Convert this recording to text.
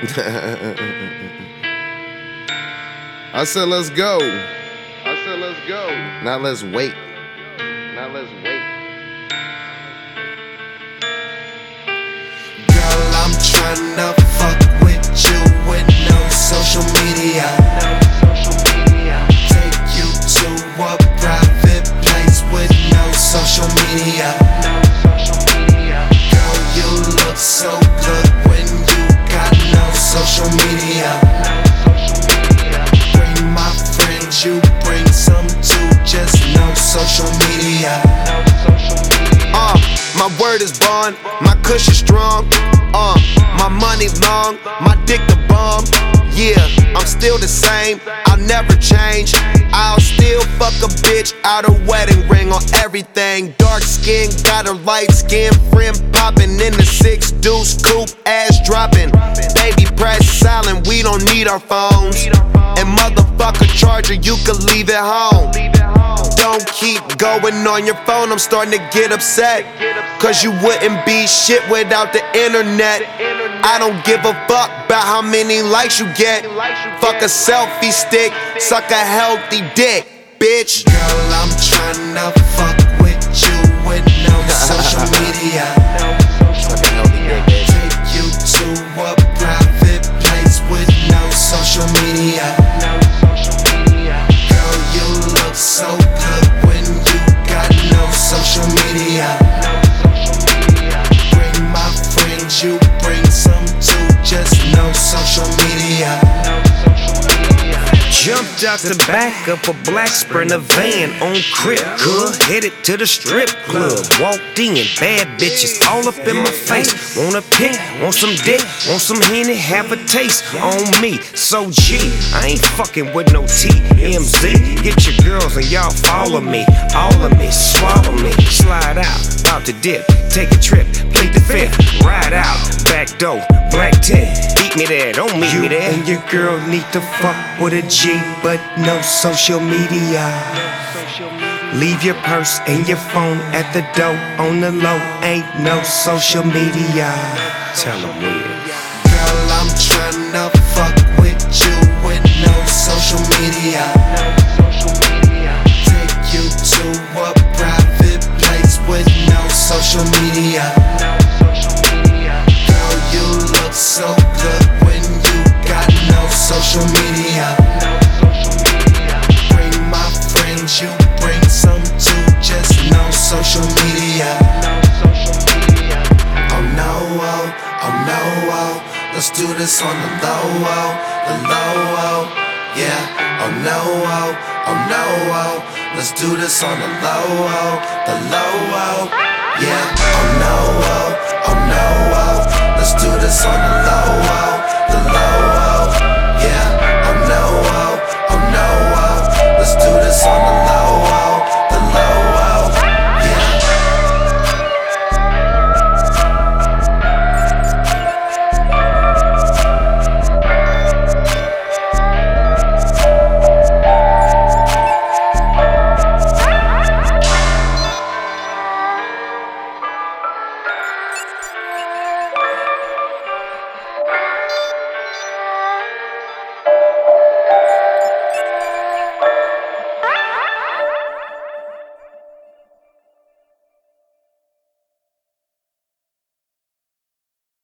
I said let's go. Let's go. Now let's wait. Girl, I'm tryna fuck with you with no social media. Take you to a private place with no social media. Girl, you look so good when you got no social media. Bring my friends, you bring some too, just no social media. My word is bond, my cushion strong. My money long, my dick the bomb. Yeah, I'm still the same, I'll never change. I'll still fuck a bitch out a wedding ring on everything. Dark skin, got a light skin friend popping in the 6 deuce coupe, ass dropping. Baby press silent, we don't need our phones. And motherfucker charger, you can leave it home. Don't keep going on your phone, I'm starting to get upset. Cause you wouldn't be shit without the internet. I don't give a fuck about how many likes you get. Fuck a selfie stick, suck a healthy dick, bitch. Girl, I'm tryna fuck with you with no social media. Take you to a private place with no social media. Girl, you look so good when you got no social media. Bring my friends, you bring some too, just no social media. Jumped out the back of a black Sprinter van on crib, headed to the strip club. Walked in, bad bitches all up in my face. Wanna pick, want some dick, want some Henny, have a taste on me. So G, I ain't fucking with no TMZ. Get your girls and y'all follow me, all of me, swallow me. Slide out, about to dip, take a trip, plead the fifth, ride out, back door, black tint. Beat me there, don't meet me there. You and your girl need to fuck with a G, but no social media. Leave your purse and your phone at the door on the low, ain't no social media. Tell them when. Girl, I'm tryna fuck with you with no social media. Take you to a private place with no social media. Girl, you look so good when you got no social media. Bring my friends, you bring some too, just no social media. Oh no, oh no, let's do this on the low, yeah. Oh no, let's do this on the low, yeah. Oh no, let's do this on the